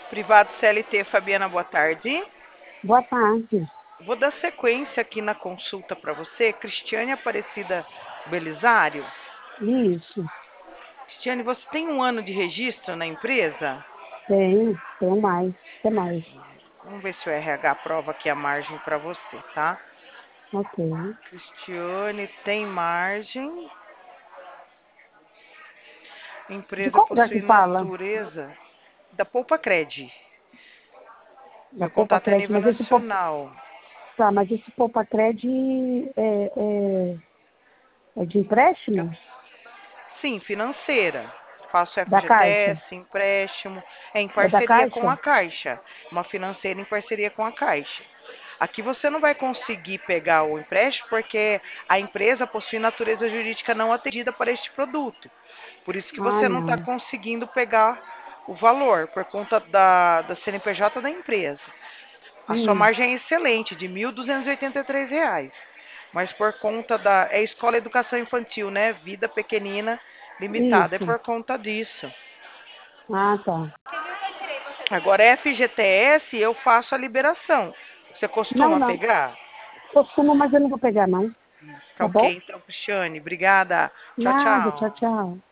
Privado CLT, Fabiana, boa tarde. Boa tarde. Vou dar sequência aqui na consulta para você. Cristiane Aparecida Belisário. Isso, Cristiane, você tem um ano de registro na empresa? tenho mais. Tem mais. Vamos ver se o RH aprova aqui a margem para você, tá? Ok. Cristiane tem margem. A De empresa qual lugar que possui fala? natureza da Poupa Cred. Da Meu Poupa contato é a Cred, nível mas esse Poupa, nacional. tá, mas esse Poupa Cred é de Eu- empréstimo? Sim, financeira. Faço Da Caixa? FGTS, empréstimo, em É da parceria com a Caixa? Caixa. Uma financeira em parceria com a Caixa. Aqui você não vai conseguir pegar o empréstimo porque a empresa possui natureza jurídica não atendida para este produto. Por isso que Ah, você não está não. conseguindo pegar o valor, por conta da CNPJ da empresa. A sua Hum, margem é excelente, de R$ 1.283. Mas por conta da. É escola educação infantil, né? Vida pequenina, limitada. É isso. por conta disso. Ah, tá. Agora, FGTS, eu faço a liberação. Você Não, costuma não. pegar? Costumo, mas eu não vou pegar, não. Tá Tá ok, bom? então, Cristiane. Obrigada. Tchau, Nada. Tchau, tchau. tchau.